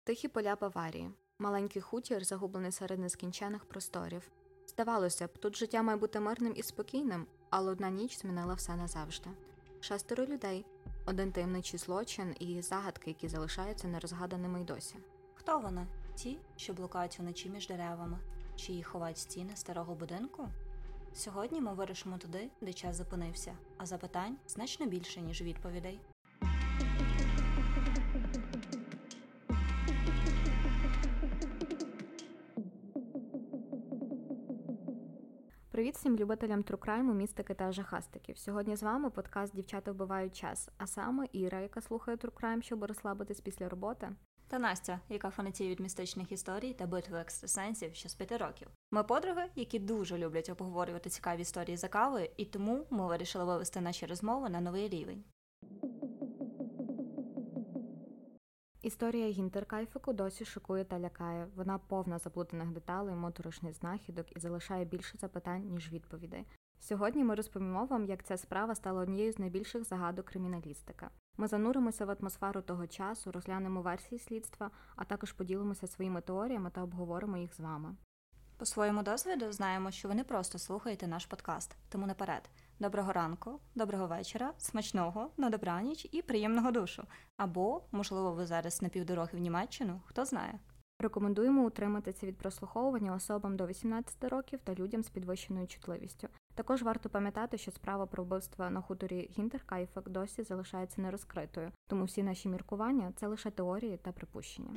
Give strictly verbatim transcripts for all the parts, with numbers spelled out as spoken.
Тихі поля Баварії. Маленький хутір, загублений серед нескінчених просторів. Здавалося б, тут життя має бути мирним і спокійним, але одна ніч змінила все назавжди. Шестеро людей, один таємничий злочин і загадки, які залишаються нерозгаданими й досі. Хто вони? Ті, що блукають вночі між деревами? Чи їх ховають стіни старого будинку? Сьогодні ми вирушимо туди, де час зупинився, а запитань значно більше, ніж відповідей. Привіт всім любителям трукрайму, містики та жахастиків. Сьогодні з вами подкаст «Дівчата вбивають час», а саме Іра, яка слухає трукрайм, щоб розслабитись після роботи. Та Настя, яка фанатіє від містичних історій та битви екстрасенсів ще з п'яти років. Ми подруги, які дуже люблять обговорювати цікаві історії за кавою, і тому ми вирішили вивести наші розмови на новий рівень. Історія Гінтеркайфеку досі шокує та лякає. Вона повна заплутаних деталей, моторошних знахідок і залишає більше запитань, ніж відповідей. Сьогодні ми розповімо вам, як ця справа стала однією з найбільших загадок криміналістики. Ми зануримося в атмосферу того часу, розглянемо версії слідства, а також поділимося своїми теоріями та обговоримо їх з вами. По своєму досвіду знаємо, що ви не просто слухаєте наш подкаст, тому наперед. Доброго ранку, доброго вечора, смачного, на добраніч і приємного душу. Або, можливо, ви зараз на півдороги в Німеччину, хто знає. Рекомендуємо утриматися від прослуховування особам до вісімнадцяти років та людям з підвищеною чутливістю. Також варто пам'ятати, що справа про вбивство на хуторі Гінтеркайфек досі залишається нерозкритою, тому всі наші міркування – це лише теорії та припущення.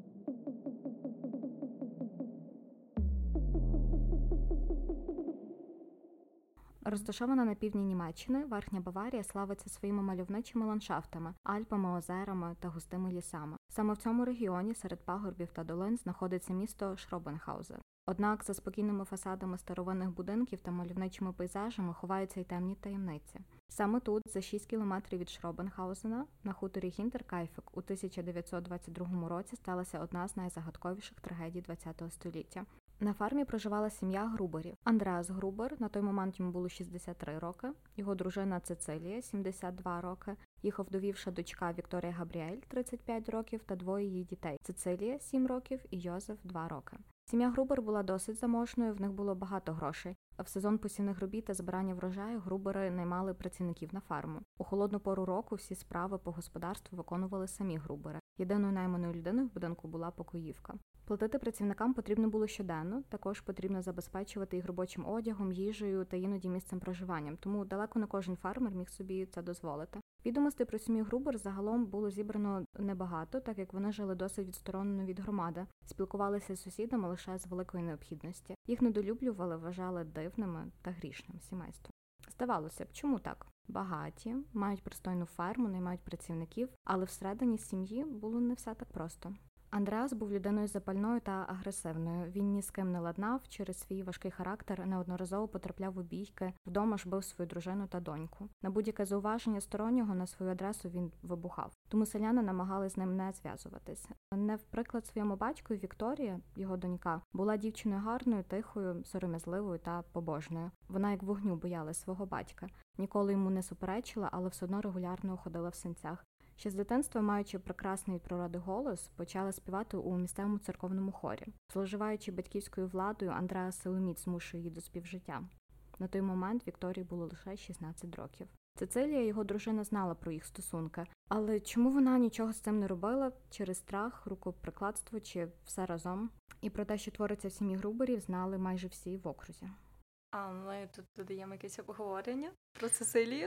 Розташована на півдні Німеччини, Верхня Баварія славиться своїми мальовничими ландшафтами, Альпами, озерами та густими лісами. Саме в цьому регіоні серед пагорбів та долин знаходиться місто Шробенгаузен. Однак за спокійними фасадами старовинних будинків та мальовничими пейзажами ховаються й темні таємниці. Саме тут, за шість кілометрів від Шробенгаузена, на хуторі Гінтеркайфек у тисяча дев'ятсот двадцять другому році сталася одна з найзагадковіших трагедій ХХ століття. На фармі проживала сім'я Груберів. Андреас Грубер, на той момент йому було шістдесят три роки, його дружина Цецилія, сімдесят два роки, їх овдовівша дочка Вікторія Габріель, тридцять п'ять років, та двоє її дітей – Цецилія, сім років, і Йозеф, два роки. Сім'я Грубер була досить заможною, в них було багато грошей. А в сезон посівних робіт та збирання врожаю Грубери наймали працівників на фарму. У холодну пору року всі справи по господарству виконували самі Грубери. Єдиною найманою людиною в будинку була покоївка. Платити працівникам потрібно було щоденно, також потрібно забезпечувати їх робочим одягом, їжею та іноді місцем проживанням, тому далеко не кожен фермер міг собі це дозволити. Відомостей про сім'ю Грубер загалом було зібрано небагато, так як вони жили досить відсторонено від громади, спілкувалися з сусідами лише з великої необхідності. Їх недолюблювали, вважали дивними та грішним сімейством. Здавалося б, чому так? Багаті, мають пристойну ферму, наймають працівників, але всередині сім'ї було не все так просто. Андреас був людиною запальною та агресивною. Він ні з ким не ладнав, через свій важкий характер неодноразово потрапляв у бійки, вдома ж бив свою дружину та доньку. На будь-яке зауваження стороннього на свою адресу він вибухав. Тому селяни намагались з ним не зв'язуватися. Не в приклад своєму батьку Вікторія, його донька, була дівчиною гарною, тихою, сором'язливою та побожною. Вона як вогню боялась свого батька. Ніколи йому не суперечила, але все одно регулярно ходила в синцях. Ще з дитинства, маючи прекрасний від природи голос, почала співати у місцевому церковному хорі. Зловживаючи батьківською владою, Андреас силоміць змушує її до співжиття. На той момент Вікторії було лише шістнадцять років. Цецилія, його дружина, знала про їх стосунки. Але чому вона нічого з цим не робила? Через страх, рукоприкладство чи все разом? І про те, що твориться в сім'ї Груберів, знали майже всі в окрузі. А ми тут додаємо якесь обговорення про Цецилію?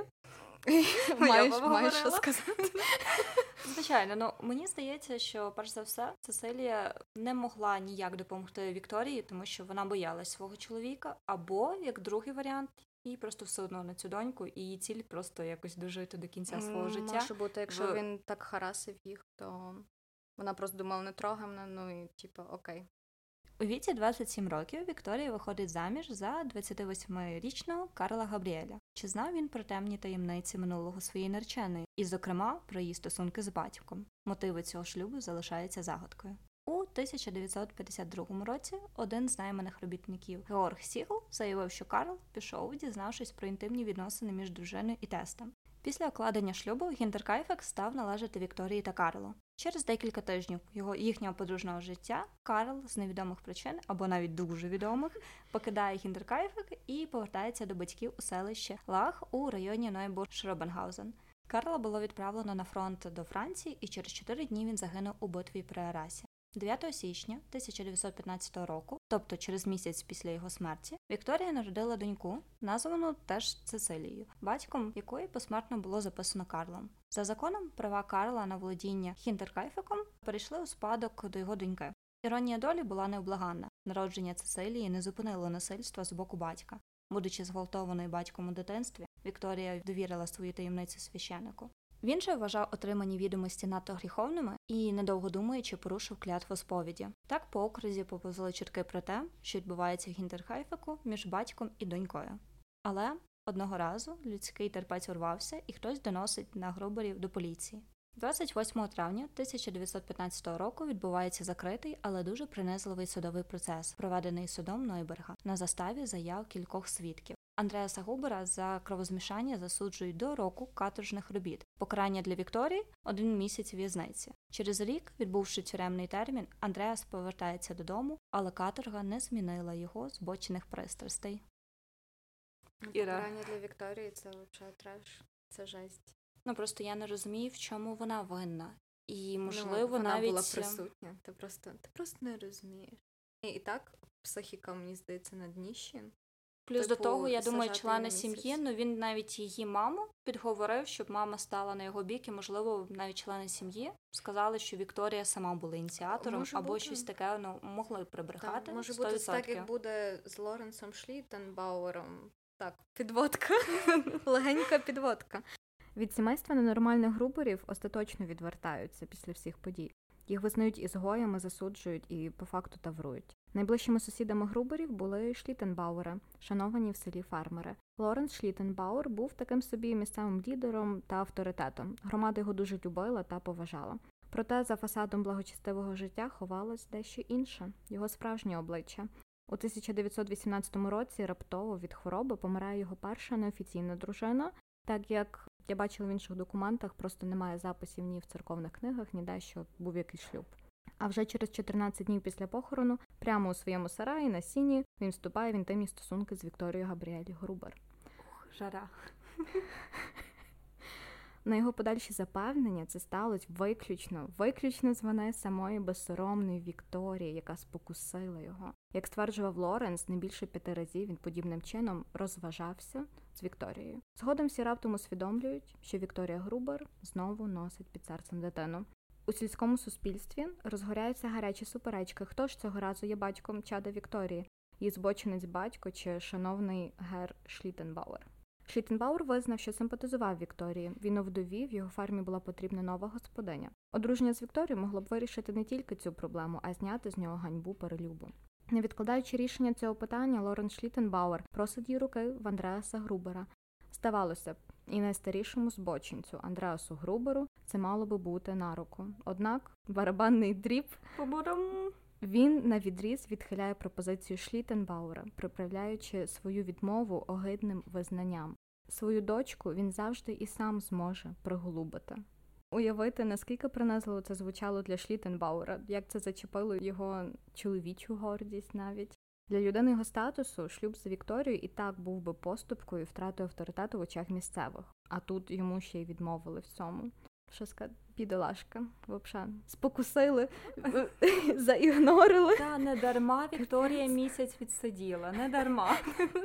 Маєш, маєш що сказати? Звичайно, ну мені здається, що, перш за все, Цецилія не могла ніяк допомогти Вікторії, тому що вона боялась свого чоловіка, або, як другий варіант, їй просто все одно на цю доньку, і її ціль просто якось дожити до кінця свого життя. Може бути, якщо в... він так харасив їх, то вона просто думала, не трогай мене, ну і типу, окей. У віці двадцять сім років Вікторія виходить заміж за двадцятивосьмирічного Карла Габріеля. Чи знав він про темні таємниці минулого своєї нареченої? І, зокрема, про її стосунки з батьком. Мотиви цього шлюбу залишаються загадкою. У тисяча дев'ятсот п'ятдесят другому році один з найманих робітників Георг Сігл заявив, що Карл пішов, дізнавшись про інтимні відносини між дружиною і тестем. Після укладення шлюбу Гінтеркайфек став належати Вікторії та Карлу. Через декілька тижнів його їхнього подружнього життя Карл з невідомих причин, або навіть дуже відомих, покидає Хінтеркайфек і повертається до батьків у селище Лах у районі Нойбург-Шробенгаузен. Карла було відправлено на фронт до Франції, і через чотири дні він загинув у битві при Арасі. дев'ятого січня тисяча дев'ятсот п'ятнадцятого року, тобто через місяць після його смерті, Вікторія народила доньку, названу теж Цецилією, батьком якої посмертно було записано Карлом. За законом, права Карла на володіння Хінтеркайфеком перейшли у спадок до його доньки. Іронія долі була невблаганна. Народження Цецилії не зупинило насильства з боку батька. Будучи зґвалтованою батьком у дитинстві, Вікторія довірила свою таємницю священику. Він же вважав отримані відомості надто гріховними і, недовго думаючи, порушив клятву сповіді. Так по окрузі поповзли чутки про те, що відбувається в Хінтеркайфеку між батьком і донькою. Але одного разу людський терпець урвався, і хтось доносить на Груберів до поліції. двадцять восьмого травня тисяча дев'ятсот п'ятнадцятого року відбувається закритий, але дуже принизливий судовий процес, проведений судом Нойберга на заставі заяв кількох свідків. Андреаса Губера за кровозмішання засуджують до року каторжних робіт. Покарання для Вікторії – один місяць в'язниці. Через рік, відбувши тюремний термін, Андреас повертається додому, але каторга не змінила його збочених пристрастей. Покарання для Вікторії – це взагалі треш, це жесть. Ну, просто я не розумію, в чому вона винна. І, можливо, ну, вона навіть... була присутня. Ти просто, ти просто не розумієш. І, і так, психіка, мені здається, на дніщі. Плюс Типу, до того, я думаю, члени місяць. сім'ї, ну він навіть її маму підговорив, щоб мама стала на його бік, і, можливо, навіть члени сім'ї сказали, що Вікторія сама була ініціатором, Може або бути. щось таке, ну, могли прибрехати. Так, може сто відсотків. бути так, як буде з Лоренсом Шліттенбауером. Так, підводка. Легенька підводка. Від сімейства ненормальних Груберів остаточно відвертаються після всіх подій. Їх визнають ізгоями, засуджують і по факту таврують. Найближчими сусідами Груберів були Шліттенбауери, шановані в селі фермери. Лоренс Шліттенбауер був таким собі місцевим лідером та авторитетом. Громада його дуже любила та поважала. Проте за фасадом благочестивого життя ховалось дещо інше – його справжнє обличчя. У тисяча дев'ятсот вісімнадцятому році раптово від хвороби помирає його перша неофіційна дружина, так як я бачила в інших документах, просто немає записів ні в церковних книгах, ніде, що був якийсь шлюб. А вже через чотирнадцять днів після похорону, прямо у своєму сараї на сіні, він вступає в інтимні стосунки з Вікторією Габріель Грубер. Ух, жара. На його подальші запевнення це сталося виключно, виключно з вини самої безсоромної Вікторії, яка спокусила його. Як стверджував Лоренс, не більше п'яти разів він подібним чином розважався з Вікторією. Згодом всі раптом усвідомлюють, що Вікторія Грубер знову носить під серцем дитину. У сільському суспільстві розгоряються гарячі суперечки. Хто ж цього разу є батьком чада Вікторії? Її збочинець батько чи шановний гер Шліттенбауер? Шліттенбауер визнав, що симпатизував Вікторії. Він овдовів, його фермі була потрібна нова господиня. Одруження з Вікторією могло б вирішити не тільки цю проблему, а зняти з нього ганьбу перелюбу. Не відкладаючи рішення цього питання, Лоренс Шліттенбауер просить її руки в Андреаса Грубера. Здавалося б, і найстарішому збочинцю Андреасу Груберу це мало би бути на руку. Однак барабанний дріб він навідріз відхиляє пропозицію Шліттенбауера, приправляючи свою відмову огидним визнанням. Свою дочку він завжди і сам зможе приголубити. Уявити, наскільки принизливо це звучало для Шліттенбауера, як це зачепило його чоловічу гордість навіть. Для людини його статусу шлюб з Вікторією і так був би поступкою і втратою авторитету в очах місцевих. А тут йому ще й відмовили в цьому. Що сказати, бідолашка, взагалі. Спокусили, заігнорили. Та, не дарма Вікторія місяць відсиділа, не дарма.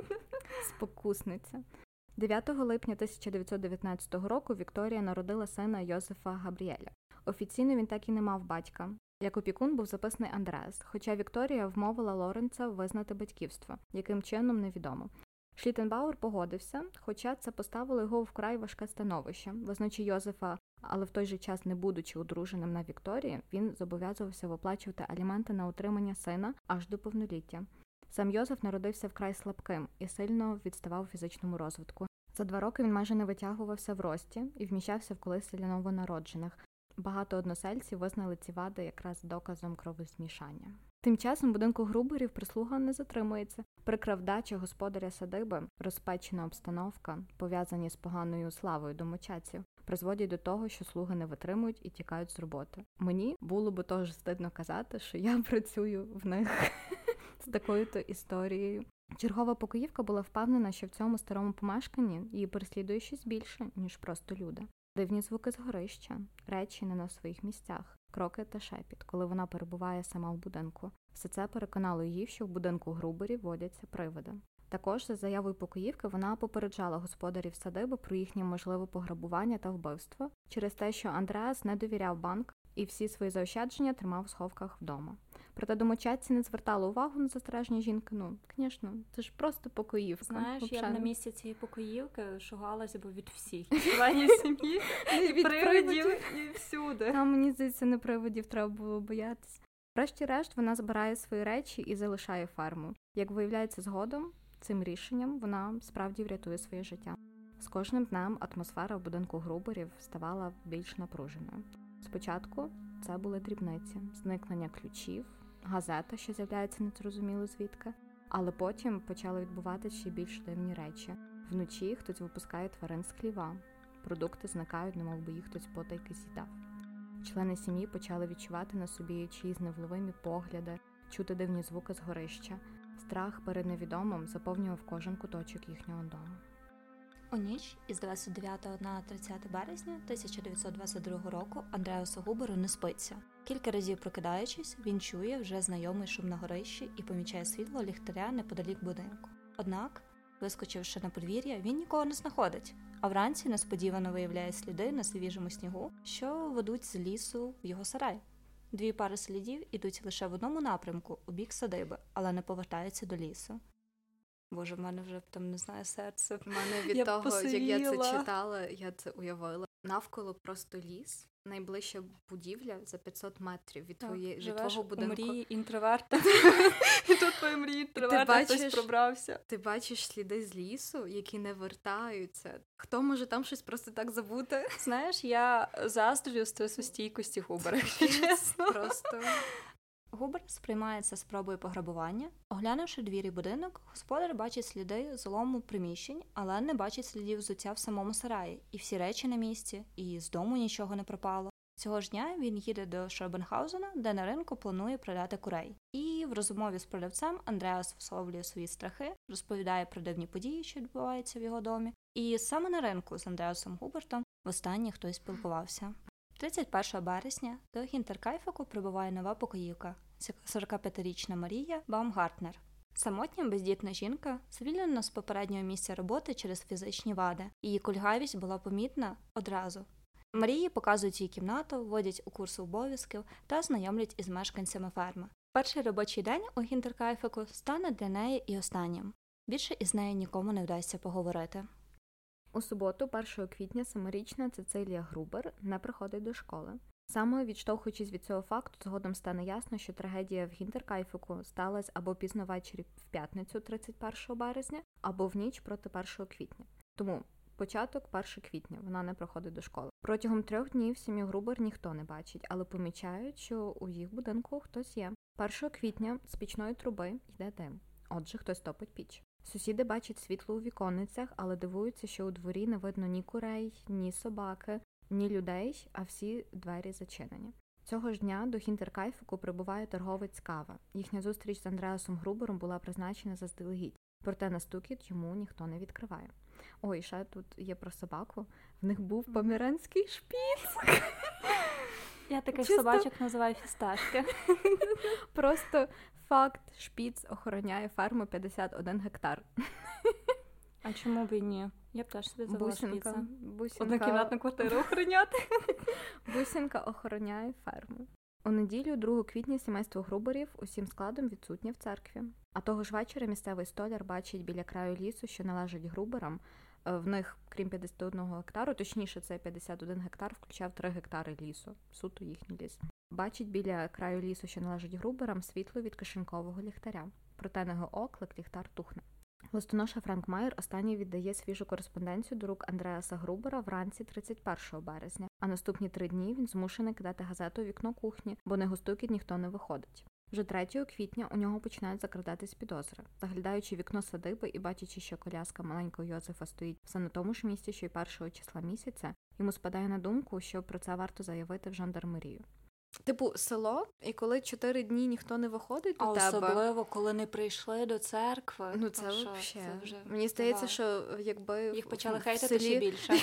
Спокусниця. дев'ятого липня тисяча дев'ятсот дев'ятнадцятого року Вікторія народила сина Йозефа Габріеля. Офіційно він так і не мав батька. Як опікун був записаний Андреас, хоча Вікторія вмовила Лоренса визнати батьківство. Яким чином – невідомо. Шліттенбауер погодився, хоча це поставило його в вкрай важке становище. Визнаючи Йозефа, але в той же час не будучи одруженим на Вікторії, він зобов'язувався виплачувати аліменти на утримання сина аж до повноліття. Сам Йозеф народився вкрай слабким і сильно відставав у фізичному розвитку. За два роки він майже не витягувався в рості і вміщався в колиси для новонароджених. Багато односельців визнали ці вади якраз доказом кровозмішання. Тим часом в будинку Груберів прислуга не затримується. Прикра вдача господаря садиби, розпечена обстановка, пов'язані з поганою славою домочадців. призводять до того, що слуги не витримують і тікають з роботи. Мені було би теж стидно казати, що я працюю в них з такою-то історією. Чергова покоївка була впевнена, що в цьому старому помешканні її переслідує щось більше, ніж просто люди. Дивні звуки з горища, речі не на своїх місцях, кроки та шепіт, коли вона перебуває сама в будинку. Все це переконало її, що в будинку Груберів водяться привиди. Також, за заявою покоївки, вона попереджала господарів садиби про їхнє можливе пограбування та вбивство через те, що Андреас не довіряв банк і всі свої заощадження тримав в сховках вдома. Проте домочадці не звертали увагу на застереження жінки. Ну, звісно, це ж просто покоївка. Знаєш, Взагалі. я б на місці цієї покоївки шугалася б від всіх. Членів сім'ї, від привидів і всюди. Там, мені здається, не привидів треба було боятися. Врешті-решт, вона збирає свої речі і залишає ферму. Як виявляється згодом, цим рішенням вона справді врятує своє життя. З кожним днем атмосфера в будинку Груберів ставала більш напруженою. Спочатку це були дрібниці, зникнення ключів, газета, що з'являється незрозуміло звідки, але потім почали відбуватися ще більш дивні речі. Вночі хтось випускає тварин з хліва, продукти зникають, немов би їх хтось потайки з'їдав. Члени сім'ї почали відчувати на собі чиїсь невловимі погляди, чути дивні звуки з горища. Страх перед невідомим заповнював кожен куточок їхнього дому. У ніч із двадцять дев'ятого на тридцяте березня тисяча дев'ятсот двадцять другого року Андреасу Губеру не спиться. Кілька разів прокидаючись, він чує вже знайомий шум на горищі і помічає світло ліхтаря неподалік будинку. Однак, вискочивши на подвір'я, він нікого не знаходить, а вранці несподівано виявляє сліди на свіжому снігу, що ведуть з лісу в його сарай. Дві пари слідів ідуть лише в одному напрямку, у бік садиби, але не повертаються до лісу. Боже, в мене вже там, не знаю, серце. В мене від Я того, посивіла. як я це читала, я це уявила. Навколо просто ліс, найближча будівля за п'ятсот метрів від твоєї від Живеш твого будинку. у мрії інтроверта. І тут твої мрії інтроверта хтось пробрався. Ти бачиш сліди з лісу, які не вертаються. Хто може там щось просто так забути? Знаєш, я заздрю стресостійкості Губера, чесно. Просто... Губер сприймається спробою пограбування. Оглянувши двір і будинок, господар бачить сліди злому приміщень, але не бачить слідів взуття в самому сараї. І всі речі на місці, і з дому нічого не пропало. Цього ж дня він їде до Шробенхаузена, де на ринку планує продати курей. І в розмові з продавцем Андреас висловлює свої страхи, розповідає про дивні події, що відбуваються в його домі. І саме на ринку з Андреасом Губертом востаннє хтось спілкувався. тридцять першого березня до Гінтеркайфеку прибуває нова покоївка – сорокап'ятирічна Марія Баумгартнер. Самотня бездітна жінка звільнена з попереднього місця роботи через фізичні вади. Її кульгавість була помітна одразу. Марії показують їй кімнату, вводять у курс обов'язків та знайомлять із мешканцями ферми. Перший робочий день у Гінтеркайфеку стане для неї і останнім. Більше із нею нікому не вдасться поговорити. У суботу, першого квітня, семирічна Цецилія Грубер не приходить до школи. Саме відштовхуючись від цього факту, згодом стане ясно, що трагедія в Гінтеркайфеку сталася або пізно ввечері в п'ятницю тридцять першого березня, або в ніч проти першого квітня. Тому початок першого квітня, вона не приходить до школи. Протягом трьох днів сім'ю Грубер ніхто не бачить, але помічають, що у їх будинку хтось є. першого квітня з пічної труби йде дим. Отже, хтось топить піч. Сусіди бачать світло у віконницях, але дивуються, що у дворі не видно ні курей, ні собаки, ні людей, а всі двері зачинені. Цього ж дня до Гінтеркайфеку прибуває торговець кави. Їхня зустріч з Андреасом Грубером була призначена заздалегідь, проте на стукіт йому ніхто не відкриває. Ой, ще тут є про собаку. В них був померанський шпіц. Я таких Чисто... собачок називаю фісташки. Просто факт, шпіц охороняє ферму п'ятдесят один гектар. А чому б і ні? Я б теж собі завела шпіца. Бусинка. Однокімнатну квартиру охороняти. Бусинка охороняє ферму. У неділю, другого квітня, сімейство Груберів усім складом відсутнє в церкві. А того ж вечора місцевий столяр бачить біля краю лісу, що належить Груберам. В них, крім п'ятдесят один гектару, точніше, це п'ятдесят один гектар, включав три гектари лісу. Суто їхній ліс. Бачить біля краю лісу, що належить Груберам, світло від кишенькового ліхтаря. Проте на його оклик ліхтар тухне. Листоноша Франк Майер останній віддає свіжу кореспонденцію до рук Андреаса Грубера вранці тридцять першого березня, а наступні три дні він змушений кидати газету у вікно кухні, бо на гостукіт ніхто не виходить. Вже третього квітня у нього починають закрадатись підозри. Заглядаючи вікно садиби і бачачи, що коляска маленького Йозефа стоїть все на тому ж місці, що й першого числа місяця, Йому спадає на думку, що про це варто заявити в жандармерію. Типу, село, і коли чотири дні ніхто не виходить до а тебе... особливо, коли не прийшли до церкви. Ну, це, що, вообще. це вже... Мені здається, Давай. що якби... Їх почали в хейтити селі... ще більше.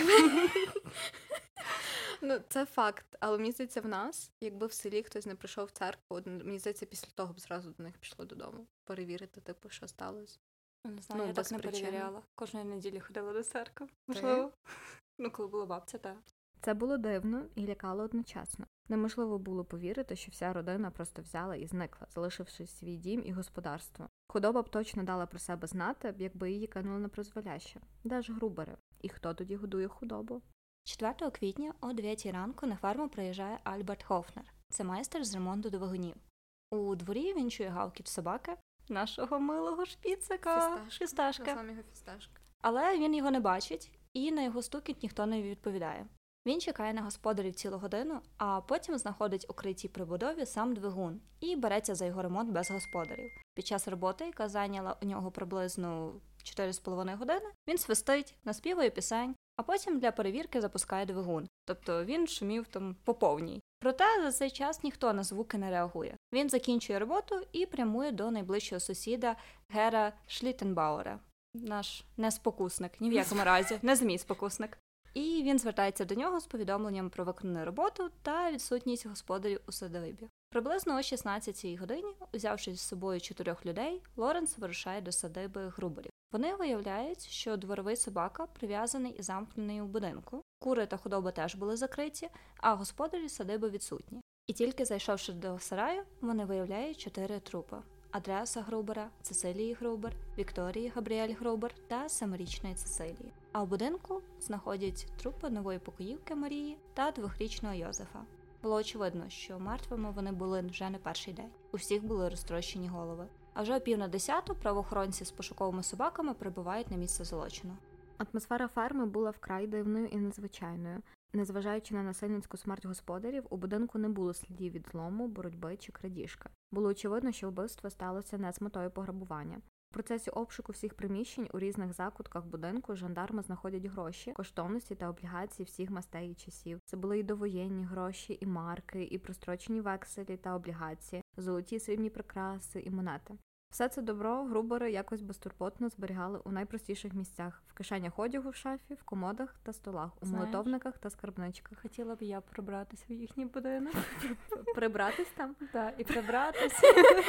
Ну, це факт. Але мені здається, в нас, якби в селі хтось не прийшов в церкву, мені здається, після того б зразу до них пішло додому. Перевірити, типу, що сталося. Не знаю, Ну, я без так не причини. перевіряла. Кожної неділі ходила до церкви. Можливо. Ну, коли була бабця, так. Це було дивно і лякало одночасно. Неможливо було повірити, що вся родина просто взяла і зникла, залишивши свій дім і господарство. Худоба б точно дала про себе знати, якби її кинули на призволяще. Де ж Грубери? І хто тоді годує худобу? четвертого квітня о дев'ятій ранку на ферму приїжджає Альберт Хофнер. Це майстер з ремонту двигунів. У дворі він чує гавкіт собаки, нашого милого шпіцика, Фісташка. фісташка. Назвам його фісташка. Але він його не бачить, і на його стукіт ніхто не відповідає. Він чекає на господарів цілу годину, а потім знаходить укритій прибудові сам двигун і береться за його ремонт без господарів. Під час роботи, яка зайняла у нього приблизно чотири з половиною години, він свистить, наспівує пісень, а потім для перевірки запускає двигун. Тобто він шумів там по повній. Проте за цей час ніхто на звуки не реагує. Він закінчує роботу і прямує до найближчого сусіда Гера Шліттенбауера. Наш неспокусник, ні в якому разі, не змій-спокусник. І він звертається до нього з повідомленням про виконану роботу та відсутність господарів у садибі. Приблизно о шістнадцятій годині, взявши з собою чотирьох людей, Лоренс вирушає до садиби Груберів. Вони виявляють, що дворовий собака прив'язаний і замкнений у будинку, кури та худоба теж були закриті, а господарі садиби відсутні. І тільки зайшовши до сараю, вони виявляють чотири трупи. Адреса Грубера, Цецилії Грубер, Вікторії Габріель Грубер та семирічної Цецилії. А в будинку знаходять трупи нової покоївки Марії та двохрічного Йозефа. Було очевидно, що мертвими вони були вже не перший день. У всіх були розтрощені голови. А вже о пів на десяту правоохоронці з пошуковими собаками прибувають на місце злочину. Атмосфера ферми була вкрай дивною і незвичайною. Незважаючи на насильницьку смерть господарів, у будинку не було слідів від злому, боротьби чи крадіжки. Було очевидно, що вбивство сталося не з метою пограбування. В процесі обшуку всіх приміщень у різних закутках будинку жандарми знаходять гроші, коштовності та облігації всіх мастей і часів. Це були і довоєнні гроші, і марки, і прострочені векселі та облігації, золоті срібні прикраси і монети. Все це добро Грубери якось безтурботно зберігали у найпростіших місцях – в кишенях одягу в шафі, в комодах та столах, у Знаєш, молитовниках та скарбничках. Хотіла б я прибратися в їхній будинок. Прибратись там? Так, і прибратися,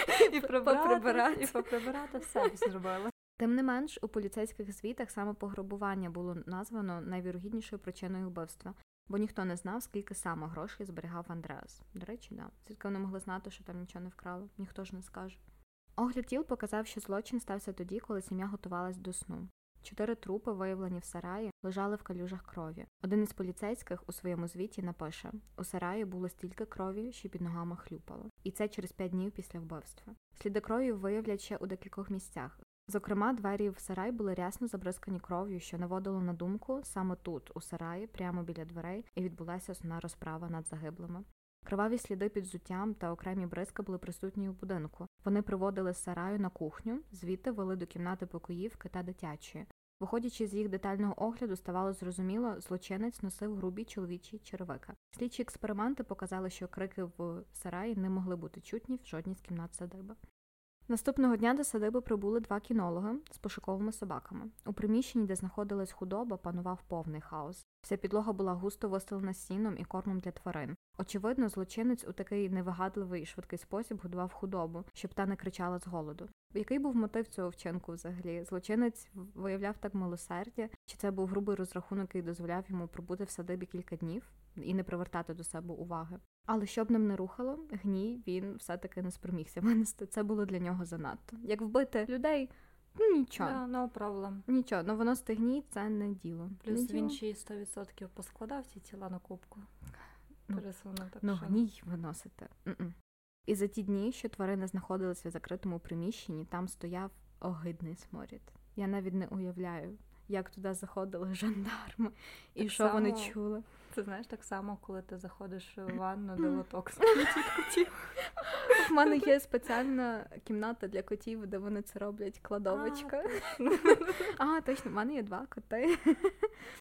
і прибратися, і поприбирати, все б зробила. Тим не менш, у поліцейських звітах саме пограбування було названо найвірогіднішою причиною вбивства, бо ніхто не знав, скільки саме грошей зберігав Андреас. До речі, да. Звідки вони могли знати, що там нічого не вкрали? Ніхто ж не скаже. Огляд тіл показав, що злочин стався тоді, коли сім'я готувалась до сну. Чотири трупи, виявлені в сараї, лежали в калюжах крові. Один із поліцейських у своєму звіті напише: «У сараї було стільки крові, що під ногами хлюпало». І це через п'ять днів після вбивства. Сліди крові виявлять ще у декількох місцях. Зокрема, двері в сарай були рясно забризкані кров'ю, що наводило на думку, саме тут, у сараї, прямо біля дверей, і відбулася основна розправа над загиблими. Криваві сліди під взуттям та окремі бризки були присутні у будинку. Вони приводили з сараю на кухню, звідти вели до кімнати покоївки та дитячої. Виходячи з їх детального огляду, ставало зрозуміло, злочинець носив грубі чоловічі черевики. Слідчі експерименти показали, що крики в сараї не могли бути чутні в жодній з кімнат садиби. Наступного дня до садиби прибули два кінологи з пошуковими собаками. У приміщенні, де знаходилась худоба, панував повний хаос. Вся підлога була густо вистелена сіном і кормом для тварин. Очевидно, злочинець у такий невигадливий і швидкий спосіб годував худобу, щоб та не кричала з голоду. Який був мотив цього вчинку взагалі? Злочинець виявляв так милосердя? Чи це був грубий розрахунок, який дозволяв йому пробути в садибі кілька днів і не привертати до себе уваги? Але щоб ним не рухало, гній він все-таки не спромігся винести. Це було для нього занадто. Як вбити людей? Ну, нічого. Yeah, no problem. Нічого, ну воно стигніть, це не діло. Плюс не він діло. ще й сто відсотків поскладав ці тіла на кубку. Ну, Пересунув, так Ну, що... гній виносити. М-м. І за ті дні, що тварини знаходилися в закритому приміщенні, там стояв огидний сморід. Я навіть не уявляю, як туди заходили жандарми і Так що само... вони чули. Це знаєш, так само, коли ти заходиш в ванну, де лоток стоїть від котів. У мене є спеціальна кімната для котів, де вони це роблять, кладовочка. А, точно, в мене є два коти.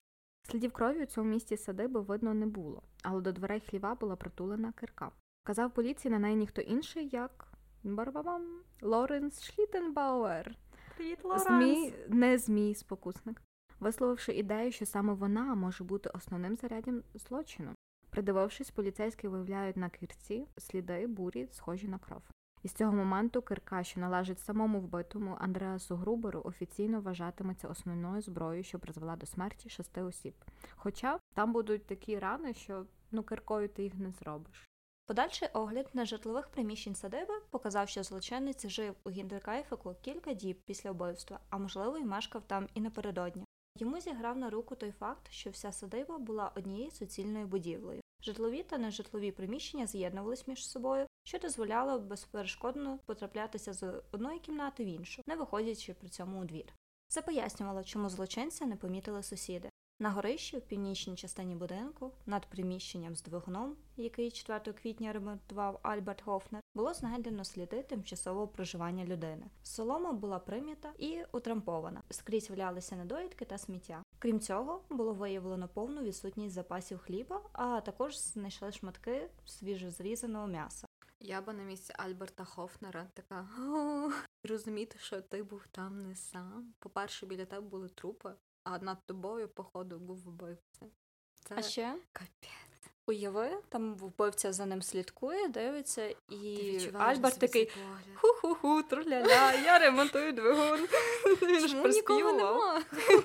Слідів крові у цьому місці садиби видно не було, але до дверей хліва була притулена кирка. Вказав поліції на неї ніхто інший, як барбабам Лоренс Шліттенбауер. Привіт, Змій, не змій-спокусник, висловивши ідею, що саме вона може бути основним заряддям злочину. Придивившись, поліцейські виявляють на кирці сліди бурі, схожі на кров. І з цього моменту кирка, що належить самому вбитому Андреасу Груберу, офіційно вважатиметься основною зброєю, що призвела до смерті шести осіб. Хоча там будуть такі рани, що ну киркою ти їх не зробиш. Подальший огляд нежитлових приміщень садиби показав, що злочинець жив у Гіндеркайфеку кілька діб після вбивства, а можливо й мешкав там і напередодні. Йому зіграв на руку той факт, що вся садиба була однією суцільною будівлею. Житлові та нежитлові приміщення з'єднувались між собою, що дозволяло безперешкодно потраплятися з одної кімнати в іншу, не виходячи при цьому у двір. Це пояснювало, чому злочинця не помітили сусіди. На горищі в північній частині будинку, над приміщенням з двигуном, який четвертого квітня ремонтував Альберт Гофнер, було знайдено сліди тимчасового проживання людини. Солома була прим'ята і утрампована, скрізь валялися недоїдки та сміття. Крім цього, було виявлено повну відсутність запасів хліба, а також знайшли шматки свіжозрізаного м'яса. Я би на місці Альберта Хофнера така, «О, розуміти, що ти був там не сам. По-перше, біля тебе були трупи, а над тобою, походу, був вбивця. Це А ще капець. уяви, там вбивця за ним слідкує, дивиться, Ти і відчуваєш Альберт на собі такий цей погляд. ху-ху-ху, труляля, я ремонтую двигун. Він ж Чому нікого приспівував. нема?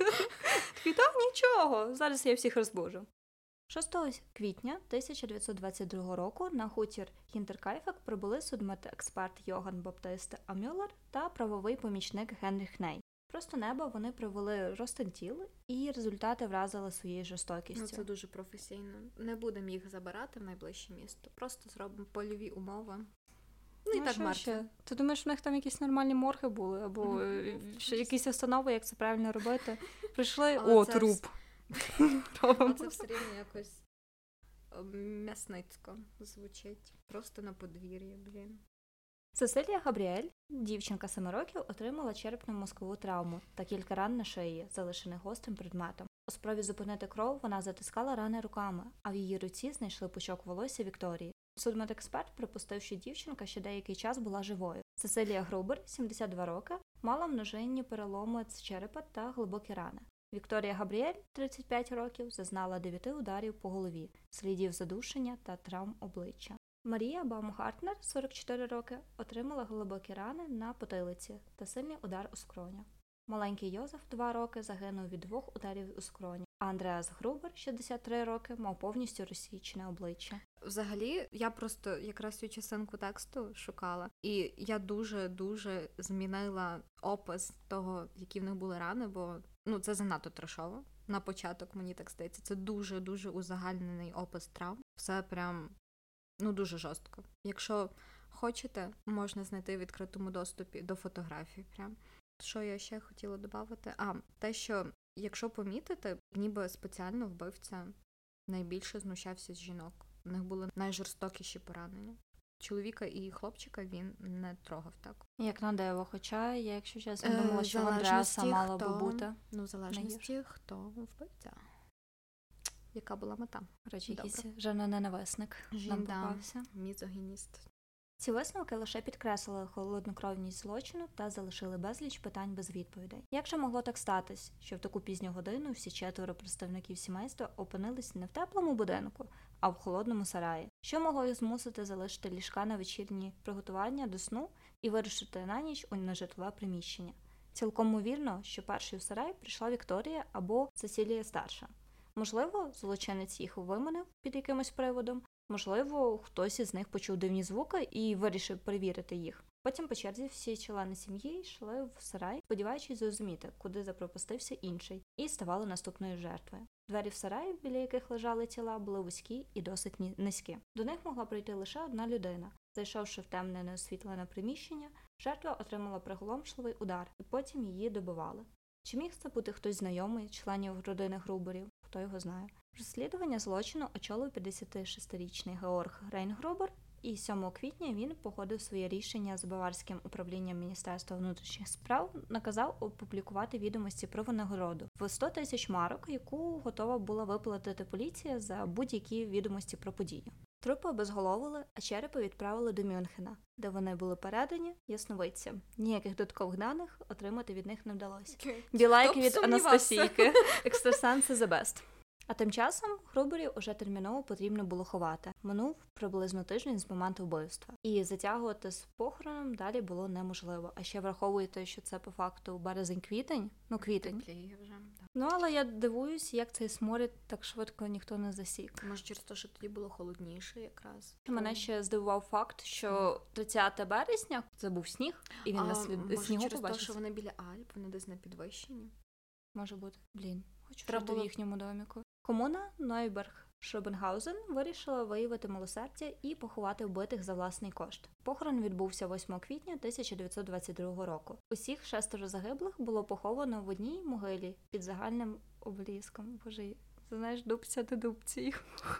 Такий, та нічого, зараз я всіх розбужу. шостого квітня тисяча дев'ятсот двадцять другого року на хутір Гінтеркайфек прибули судмедексперт Йоган Баптист Амюллер та правовий помічник Генріх Ней. Просто неба вони провели розтин тіл, і результати вразили своєю жорстокістю. Ну, це дуже професійно. Не будемо їх забирати в найближче місто. Просто зробимо польові умови. Ну, і Ну, так що мертві. ще? Ти думаєш, в них там якісь нормальні морги були? Або е, ще якісь установи, як це правильно робити? Прийшли, Але о, це труп. А Робимо. це все рівно якось е, м'ясницько звучить. Просто на подвір'ї, блін. Сесилія Габріель, дівчинка семи років, отримала черепно-мозкову травму та кілька ран на шиї, залишених гострим предметом. У спробі зупинити кров вона затискала рани руками, а в її руці знайшли пучок волосся Вікторії. Судмедексперт припустив, що дівчинка ще деякий час була живою. Сесилія Грубер, сімдесят два роки, мала множинні переломи черепа та глибокі рани. Вікторія Габріель, тридцять п'ять років, зазнала дев'яти ударів по голові, слідів задушення та травм обличчя. Марія Баумгартнер, сорок чотири роки, отримала глибокі рани на потилиці та сильний удар у скроню. Маленький Йозеф, два роки, загинув від двох ударів у скроні, а Андреас Грубер, шістдесят три роки, мав повністю розсічене обличчя. Взагалі, я просто якраз цю частинку тексту шукала, і я дуже-дуже змінила опис того, які в них були рани, бо ну це занадто трешово. На початок, мені так здається, це дуже-дуже узагальнений опис травм. Все прям, ну, дуже жорстко. Якщо хочете, можна знайти в відкритому доступі до фотографій прям. Що я ще хотіла додати? А, те, що, якщо помітити, ніби спеціально вбивця найбільше знущався з жінок. У них були найжорстокіші поранення. Чоловіка і хлопчика він не трогав так. Як на диво, хоча я, якщо чесно, Е, думала, що в залежності, Андреаса мало би хто- бути. Ну, в залежності, хто вбивця. Яка була мета? Речі, Добре. якийсь жена-ненависник нам Жінда. попався. Мізогініст. Ці висновки лише підкреслили холоднокровність злочину та залишили безліч питань без відповідей. Як же могло так статись, що в таку пізню годину всі четверо представників сімейства опинились не в теплому будинку, а в холодному сараї? Що могло їх змусити залишити ліжка на вечірні приготування до сну і вирушити на ніч у нежитлове приміщення? Цілком ймовірно, що першою в сарай прийшла Вікторія або Сесілія старша. Можливо, злочинець їх виманив під якимось приводом, можливо, хтось із них почув дивні звуки і вирішив перевірити їх. Потім по черзі всі члени сім'ї йшли в сарай, сподіваючись зрозуміти, куди запропустився інший, і ставали наступною жертвою. Двері в сараї, біля яких лежали тіла, були вузькі і досить ні- низькі. До них могла прийти лише одна людина. Зайшовши в темне неосвітлене приміщення, жертва отримала приголомшливий удар, і потім її добивали. Чи міг це бути хтось знайомий, членів родини Груберів? Хто його знає. Розслідування злочину очолив п'ятдесятишестирічний Георг Рейнгрубер І сьомого квітня він погодив своє рішення з Баварським управлінням Міністерства внутрішніх справ, наказав опублікувати відомості про винагороду в сто тисяч марок, яку готова була виплатити поліція за будь-які відомості про подію. Трупи обезголовили, а черепи відправили до Мюнхена, де вони були передані ясновидцям. Ніяких додаткових даних отримати від них не вдалося. Білайки від Анастасійки. Екстрасенси the best. А тим часом Грубері уже терміново потрібно було ховати. Минув приблизно тиждень з моменту вбивства. І затягувати з похороном далі було неможливо. А ще враховуєте, що це по факту березень-квітень. Ну, квітень. Тепліє вже, да. Ну, але я дивуюсь, як цей сморід так швидко ніхто не засік. Може, через те, що тоді було холодніше якраз. Мене ще здивував факт, що тридцяте березня це був сніг, і він а, на світ може, снігу через те, побачив. що вони біля Альп, вони десь на підвищенні? Може бути. Блін, хочу Треба жити було- в їхньому доміку. Комуна Нойберг Шробенгаузен вирішила виявити милосердя і поховати вбитих за власний кошт. Похорон відбувся восьмого квітня тисяча дев'ятсот двадцять другого року. Усіх шестеро загиблих було поховано в одній могилі під загальним обліском. Боже, ти знаєш, дубця до дубці.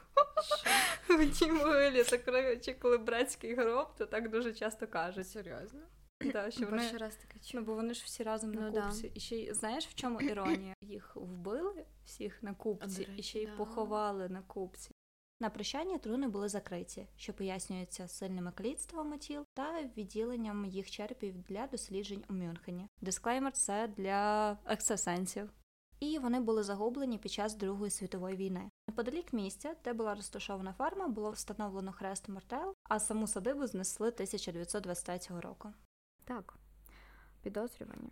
В одній могилі, це коротше, коли братський гроб, то так дуже часто кажуть. Серйозно? Да, що вони... Перший раз таке Ну, чую. бо вони ж всі разом на Ну, да. купці. І ще й, знаєш, в чому іронія? Їх вбили всіх на купці, А, до речі, і ще й да. поховали на купці. На прощання труни були закриті, що пояснюється сильними каліцтвами тіл та відділенням їх черепів для досліджень у Мюнхені. Дисклеймер – це для екстрасенсів. І вони були загублені під час Другої світової війни. Неподалік місця, де була розташована ферма, було встановлено хрест Мортел, а саму садибу знесли тисяча дев'ятсот двадцять третього року. Так, підозрювані.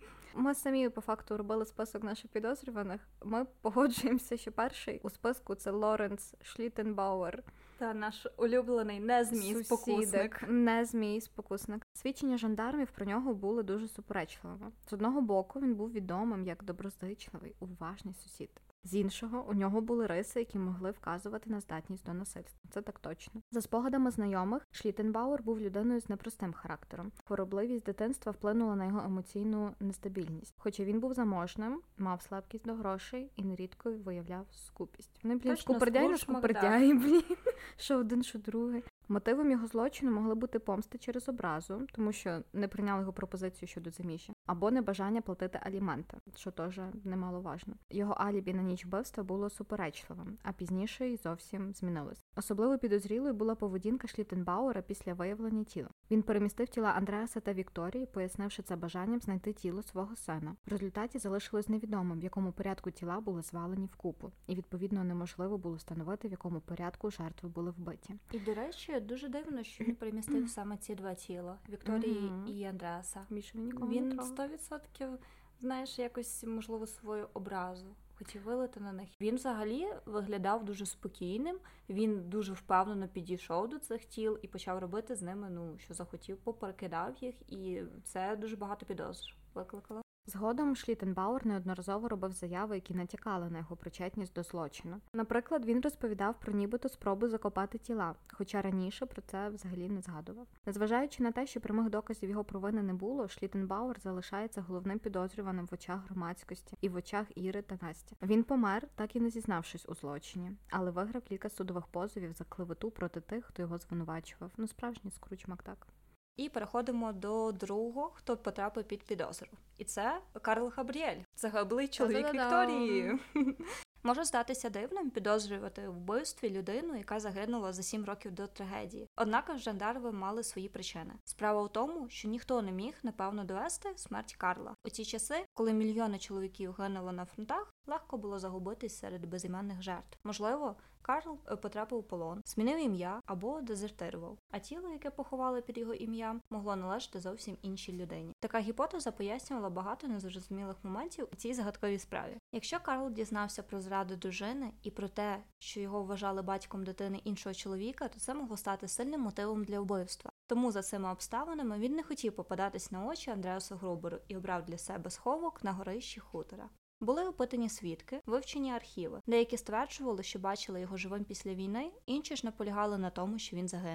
Ми самі по факту робили список наших підозрюваних. Ми погоджуємося, що перший у списку це Лоренц Шліттенбауер. Та наш улюблений не змій спокусник. Сусідик, не змій спокусник. Свідчення жандармів про нього були дуже суперечливими. З одного боку, він був відомим як доброзичливий, уважний сусід. З іншого, у нього були риси, які могли вказувати на здатність до насильства. Це так точно. За спогадами знайомих, Шліттенбауер був людиною з непростим характером. Хворобливість дитинства вплинула на його емоційну нестабільність. Хоча він був заможним, мав слабкість до грошей і нерідко виявляв скупість. Вони, блін, Точно, скупердяй на Скрудж скупердяй, блін. Що один, що другий. Мотивом його злочину могли бути помсти через образу, тому що не прийняли його пропозицію щодо заміжжя, або небажання платити аліменти, що теж немаловажно. Його алібі на ніч вбивства було суперечливим, а пізніше й зовсім змінилось. Особливо підозрілою була поведінка Шліттенбауера після виявлення тіла. Він перемістив тіла Андреаса та Вікторії, пояснивши це бажанням знайти тіло свого сина. В результаті залишилось невідомим, в якому порядку тіла були звалені вкупу, і відповідно неможливо було встановити, в якому порядку жертви були вбиті. І, до речі, дуже дивно, що він перемістив саме ці два тіла – Вікторії Мгм. і Андреаса. Більше він нікого не Він трогав. сто відсотків, знаєш, якось, можливо, свою образу хотів вилити на них. Він взагалі виглядав дуже спокійним, він дуже впевнено підійшов до цих тіл і почав робити з ними, ну, що захотів, поперекидав їх, і це дуже багато підозр викликало. Згодом Шліттенбауер неодноразово робив заяви, які натякали на його причетність до злочину. Наприклад, він розповідав про нібито спробу закопати тіла, хоча раніше про це взагалі не згадував. Незважаючи на те, що прямих доказів його провини не було, Шліттенбауер залишається головним підозрюваним в очах громадськості і в очах Іри та Насті. Він помер, так і не зізнавшись у злочині, але виграв кілька судових позовів за клевету проти тих, хто його звинувачував. Ну, справжній Скрудж Макдак. І переходимо до другого, хто потрапив під підозру. І це Карл Габріель, загиблий чоловік Та-да-да-дам. Вікторії. Може здатися дивним підозрювати у вбивстві людину, яка загинула за сім років до трагедії. Однак жандарми мали свої причини. Справа в тому, що ніхто не міг, напевно, довести смерть Карла. У ті часи, коли мільйони чоловіків гинули на фронтах, легко було загубитись серед безіменних жертв. Можливо, Карл потрапив у полон, змінив ім'я або дезертирував, а тіло, яке поховали під його ім'ям, могло належати зовсім іншій людині. Така гіпотеза пояснювала багато незрозумілих моментів у цій загадковій справі. Якщо Карл дізнався про зраду дружини і про те, що його вважали батьком дитини іншого чоловіка, то це могло стати сильним мотивом для вбивства. Тому за цими обставинами він не хотів попадатись на очі Андреасу Груберу і обрав для себе сховок на горищі хутора. Були опитані свідки, вивчені архіви. Деякі стверджували, що бачили його живим після війни, інші ж наполягали на тому, що він загинув.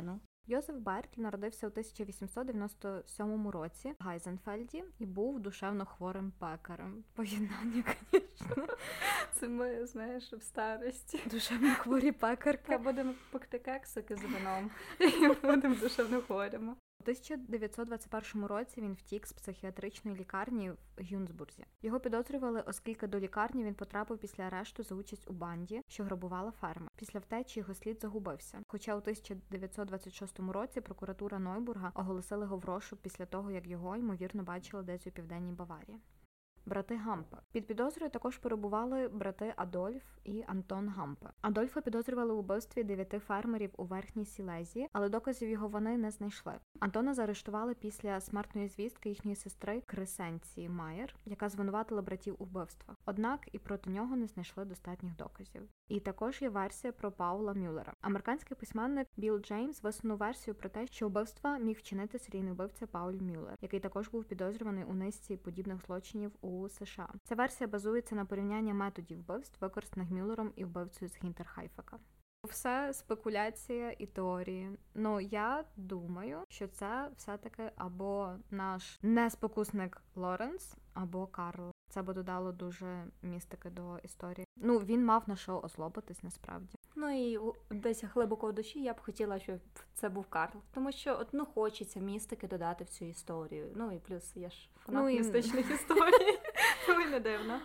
Йозеф Бертль народився у тисяча вісімсот дев'яносто сьомому році в Гайзенфельді і був душевно хворим пекарем. Поєднання, звісно. Це ми, знаєш, в старості. Душевно хворі пекарки. Та будемо пекти кексики з вином. І будемо душевно хворими. У тисяча дев'ятсот двадцять першому році він втік з психіатричної лікарні в Гюнсбурзі. Його підозрювали, оскільки до лікарні він потрапив після арешту за участь у банді, що грабувала ферми. Після втечі його слід загубився. Хоча у тисяча дев'ятсот двадцять шостому році прокуратура Нойбурга оголосила його в розшук після того, як його, ймовірно, бачили десь у південній Баварії. Брати Гампе. Під підозрою також перебували брати Адольф і Антон Гампе. Адольфа підозрювали у вбивстві дев'яти фермерів у Верхній Сілезії, але доказів його вони не знайшли. Антона заарештували після смертної звістки їхньої сестри Кресенції Майер, яка звинуватила братів у вбивствах. Однак і проти нього не знайшли достатніх доказів. І також є версія про Паула Мюллера. Американський письменник Білл Джеймс висунув версію про те, що вбивства міг вчинити серійний вбивця Пауль Мюллер, який також був підозрюваний у низці подібних злочинів у США. Ця версія базується на порівнянні методів вбивств, використаних Мюллером і вбивцею з Гінтерхайфека. Все спекуляція і теорії. Ну, я думаю, що це все-таки або наш неспокусник Лоренс, або Карл. Це би додало дуже містики до історії. Ну, він мав на що озлобитись, насправді. Ну і десь глибоко в душі я б хотіла, щоб це був Карл. Тому що, от, ну, хочеться містики додати в цю історію. Ну і плюс я ж фанат Ну, і- містичних історій. Тому й не дивно.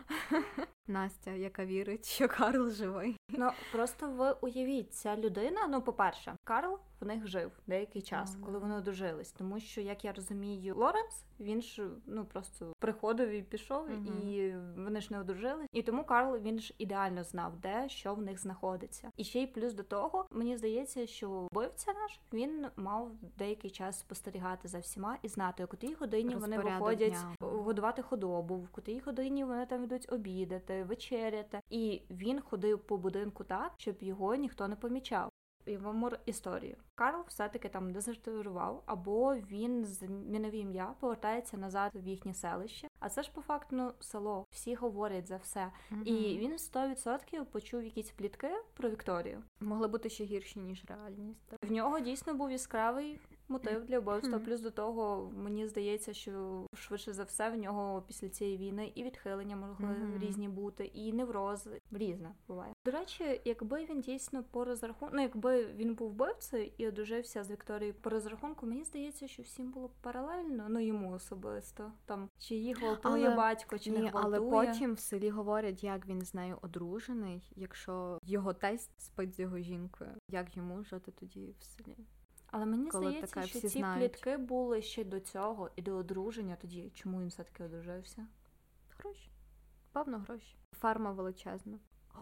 Настя, яка вірить, що Карл живий. Ну, просто ви уявіть, ця людина, ну, по-перше, Карл в них жив деякий час, Ага. коли вони одружились. Тому що, як я розумію, Лоренс, він ж, ну, просто приходив і пішов, Мгм. і вони ж не одружились. І тому Карл, він ж ідеально знав, де, що в них знаходиться. І ще й плюс до того, мені здається, що вбивця наш, він мав деякий час спостерігати за всіма і знати, о котрій годині вони Розпорядок виходять дня. годувати худобу, в котрій годині вони там йдуть обідати, вечеряти. І він ходив по будинку так, щоб його ніхто не помічав. І вам історію. Карл все-таки там дезертирував, або він змінив ім'я, повертається назад в їхнє селище. А це ж по факту ну, село. Всі говорять за все. Мгм. І він сто відсотків почув якісь плітки про Вікторію. Могли бути ще гірші, ніж реальність. В нього дійсно був яскравий мотив для вбивства. Мгм. Плюс до того, мені здається, що швидше за все в нього після цієї війни і відхилення могли Мгм. різні бути, і невроз різне буває. До речі, якби він дійсно по розрахунку, ну якби він був вбивцею і одружився з Вікторією по розрахунку, мені здається, що всім було б паралельно, ну йому особисто. Там чи її гвалтує Але- батько, чи не Ні, але гвалтує. потім в селі говорять, як він з нею одружений, якщо його тесть спить з його жінкою. Як йому жити тоді в селі? Але мені Коли здається, таке що всі ці знають. плітки були ще до цього і до одруження тоді. Чому він все-таки одружився? Гроші. Певно, гроші. Ферма величезна. О,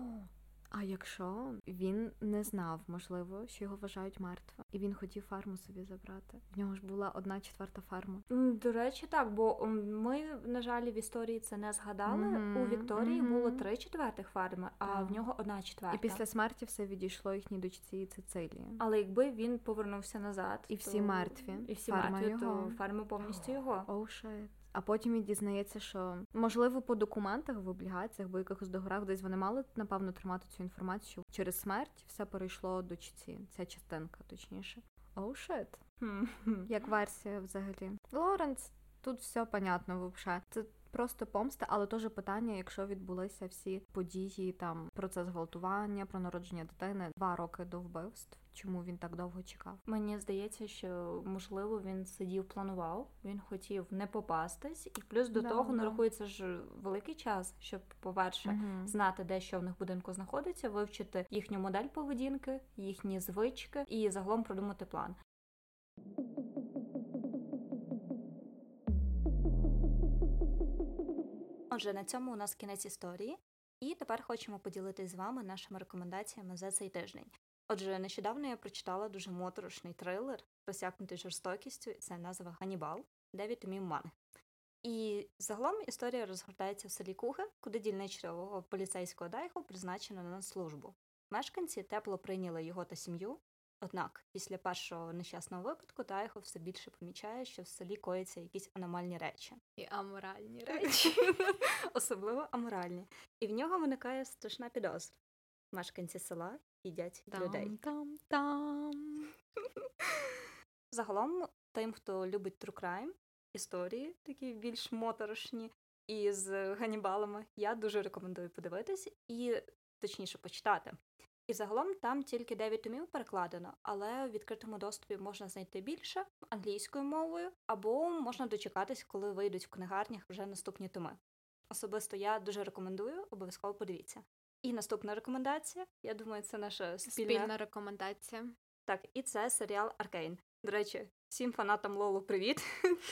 а якщо він не знав, можливо, що його вважають мертвим, і він хотів ферму собі забрати. В нього ж була одна четверта ферма. М, До речі, так, бо м, ми, на жаль, в історії це не згадали. Мгм, У Вікторії мгм. було три четвертих ферми, а Так. в нього одна четверта. І після смерті все відійшло їхній дочці Цицилії. Але якби він повернувся назад, І всі то... мертві. і всі Ферма мертві, його. то ферма повністю його. Оу, шит. А потім він дізнається, що можливо по документах, в облігаціях, в якихось договорах десь вони мали напевно тримати цю інформацію, що через смерть все перейшло дочці. Ця частинка, точніше. Оу, шит. Хм. Як версія взагалі. Лоренс, тут все понятно взагалі. Це просто помста, але теж питання, якщо відбулися всі події, там процес гвалтування, про народження дитини два роки до вбивств. Чому він так довго чекав? Мені здається, що можливо він сидів, планував, він хотів не попастись, і плюс до Да, того да. нарахується ж великий час, щоб, по-перше, Мгм. знати, де що в них в будинку знаходиться, вивчити їхню модель поведінки, їхні звички і загалом продумати план. Отже, на цьому у нас кінець історії. І тепер хочемо поділитися з вами нашими рекомендаціями за цей тиждень. Отже, нещодавно я прочитала дуже моторошний трилер, просякнутий жорстокістю, і це назва «Ганнібал» Девід Мім Манг. І загалом історія розгортається в селі Куге, куди дільничого поліцейського Дайхо призначено на службу. Мешканці тепло прийняли його та сім'ю, однак після першого нещасного випадку Дайхо все більше помічає, що в селі кояться якісь аномальні речі. І аморальні речі. Особливо аморальні. І в нього виникає страшна підозра. мешканці села їдять людей. Там-там-там. Загалом, тим, хто любить true crime, історії такі більш моторошні, і з Ганнібалами, я дуже рекомендую подивитись і, точніше, почитати. І загалом там тільки дев'ять томів перекладено, але в відкритому доступі можна знайти більше англійською мовою, або можна дочекатись, коли вийдуть в книгарнях вже наступні томи. Особисто я дуже рекомендую, обов'язково подивіться. І наступна рекомендація, я думаю, це наша спільна... Спільна рекомендація. Так, і це серіал «Аркейн». До речі, всім фанатам Лолу привіт!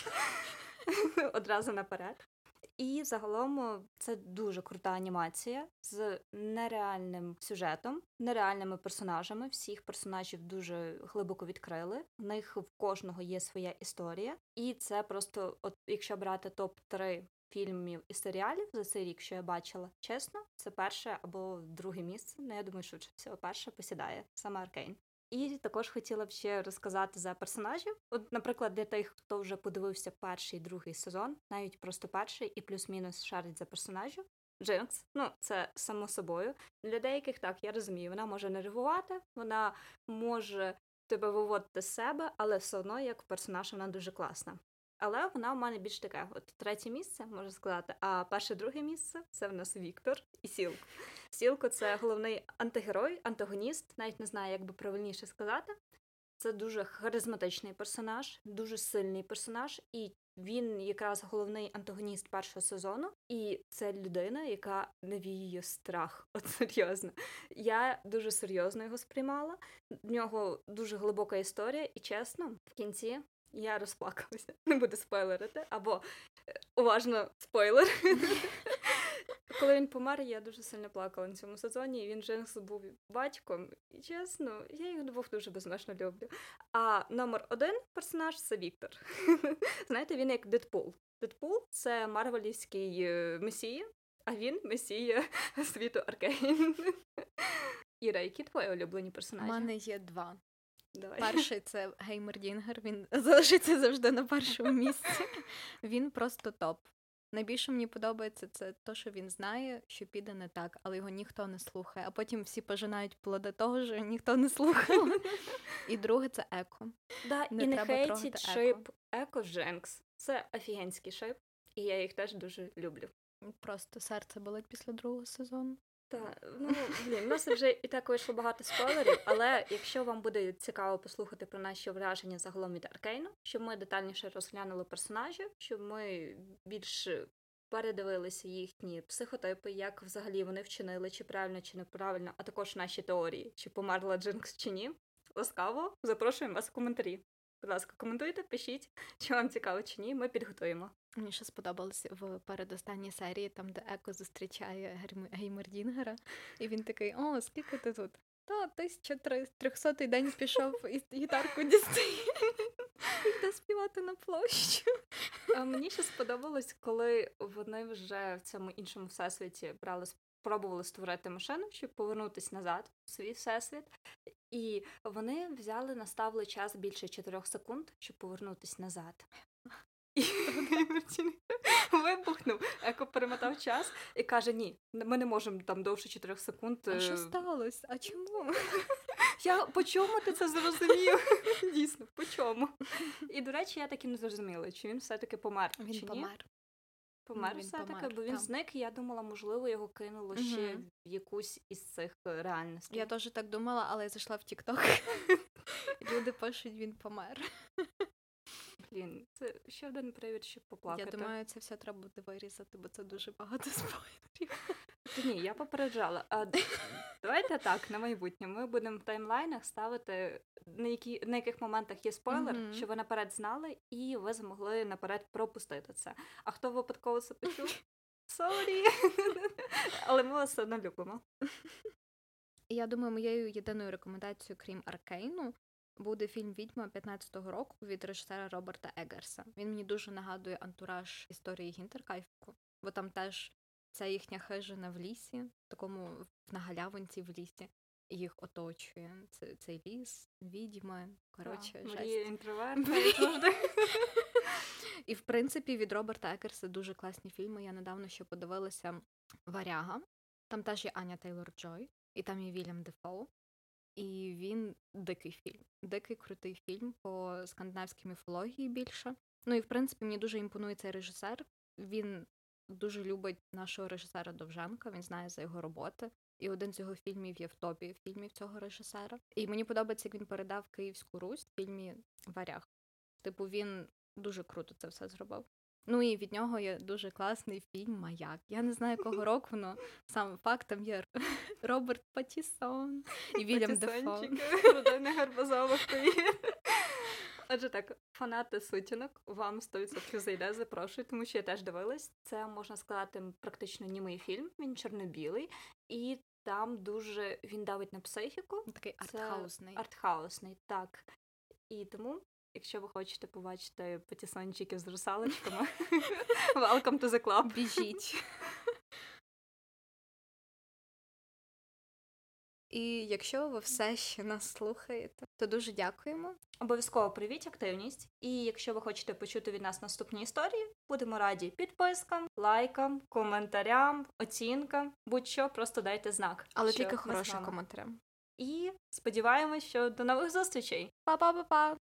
Одразу наперед. І загалом це дуже крута анімація з нереальним сюжетом, нереальними персонажами. Всіх персонажів дуже глибоко відкрили. В них в кожного є своя історія. І це просто, от якщо брати топ три фільмів і серіалів за цей рік, що я бачила, чесно, це перше або друге місце. Ну, я думаю, швидше всього перше посідає саме «Аркейн». І також хотіла б ще розказати за персонажів. От, наприклад, для тих, хто вже подивився перший і другий сезон, навіть просто перший і плюс-мінус шарить за персонажів. Джинкс, ну, це само собою. Для деяких, так, я розумію, вона може нервувати, вона може тебе виводити з себе, але все одно, як персонаж, вона дуже класна. Але вона в мене більш таке, от третє місце, можу сказати, а перше-друге місце – це в нас Віктор і Сілко. Сілко – це головний антигерой, антагоніст, навіть не знаю, як би правильніше сказати. Це дуже харизматичний персонаж, дуже сильний персонаж, і він якраз головний антагоніст першого сезону, і це людина, яка навіює страх, от серйозно. Я дуже серйозно його сприймала, в нього дуже глибока історія, і чесно, в кінці я розплакалася, не буду спойлерити, або уважно спойлер. Коли він помер, я дуже сильно плакала на цьому сезоні, і він Джинкс був батьком, і чесно, я їх двох дуже безмежно люблю. А номер один персонаж – це Віктор. Знаєте, він як Дедпул. Дедпул – це марвелівський месія, а він месія світу Аркейн. Іра, які твої улюблені персонажі? У мене є два. Давай. Перший – це Геймердінгер, він залишиться завжди на першому місці. Він просто топ. Найбільше мені подобається це те, що він знає, що піде не так, але його ніхто не слухає. А потім всі пожинають плоди того, що ніхто не слухав. І друге – це Еко. Да, Не і не треба хейтіть трогати шип Еко Дженкс. Це офігенський шип, і я їх теж дуже люблю. Просто серце болить після другого сезону. Так, ну, блін, у нас вже і так вийшло багато спойлерів, але якщо вам буде цікаво послухати про наші враження загалом від Аркейну, щоб ми детальніше розглянули персонажів, щоб ми більш передивилися їхні психотипи, як взагалі вони вчинили, чи правильно, чи неправильно, а також наші теорії, чи померла Джинкс, чи ні, ласкаво запрошуємо вас в коментарі. Будь ласка, коментуйте, пишіть, чи вам цікаво, чи ні, ми підготуємо. Мені ще сподобалось в передостанній серії, там, де Еко зустрічає Герм- Геймердінгера, і він такий: «О, скільки ти тут?» «Та, тисяча трьохсотий день пішов і гітарку дістає, йде співати на площу». А мені ще сподобалось, коли вони вже в цьому іншому всесвіті брали, пробували створити машину, щоб повернутися назад в свій всесвіт, і вони взяли, наставили час більше чотирьох секунд, щоб повернутися назад. І вибухнув, Еко перемотав час і каже: ні, ми не можемо там довше чотирьох секунд. А що сталося? А чому? Я, по чому ти це зрозумів? Дійсно, по чому? І, до речі, я так і не зрозуміла, чи він все-таки помер, Він чи ні. помер. Помер Він все-таки, помер, бо він так. зник, і я думала, можливо, його кинуло ще Мгм. в якусь із цих е, реальностей. Я теж так думала, але я зайшла в Тік-Ток. Люди пишуть, він помер. Блін, це ще один привід, щоб поплакати. Я думаю, це все треба буде вирізати, бо це дуже багато спойлерів. Та ні, я попереджала. А, д- давайте так, на майбутнє. Ми будемо в таймлайнах ставити, на, які, на яких моментах є спойлер, Мгм. щоб ви наперед знали, і ви змогли наперед пропустити це. А хто випадково це почув? Сорі! Але ми вас все одно любимо. І я думаю, моєю єдиною рекомендацією, крім Аркейну, буде фільм «Відьма» п'ятнадцятого року від режисера Роберта Еггерса. Він мені дуже нагадує антураж історії Гінтеркайфу, бо там теж це їхня хижина в лісі, в такому на галявинці в лісі, і їх оточує. Це, цей ліс, відьми, коротше, Марія жесть. інтроверт, як завжди. І, в принципі, від Роберта Еггерса дуже класні фільми. Я недавно ще подивилася «Варяга». Там теж є Аня Тейлор-Джой. і там є Вільям Дефоу. І він дикий фільм. Дикий, крутий фільм по скандинавській міфології більше. Ну і, в принципі, мені дуже імпонує цей режисер. Він дуже любить нашого режисера Довженка, він знає за його роботи. І один з його фільмів є в топі фільмів цього режисера. І мені подобається, як він передав Київську Русь в фільмі «Варяг». Типу, він дуже круто це все зробив. Ну і від нього є дуже класний фільм «Маяк». Я не знаю, якого року, але сам факт, там є Роберт Паттісон і Вільям Дефо. Родини Гарбузових, привіт. Отже так, фанати «Сутінок», вам сто відсотків зайде, запрошую, тому що я теж дивилась. Це, можна сказати, практично німий фільм, він чорно-білий, і там дуже він давить на психіку. Такий Це артхаусний. Артхаусний, так. І тому, якщо ви хочете побачити патісончиків з русалочками, welcome to the club. Біжіть. І якщо ви все ще нас слухаєте, то дуже дякуємо. Обов'язково привіть активність. І якщо ви хочете почути від нас наступні історії, будемо раді підпискам, лайкам, коментарям, оцінкам, будь-що, просто дайте знак. Але що тільки ми з хорошим вами. коментарем. І сподіваємось, що до нових зустрічей! Па-па-па-па!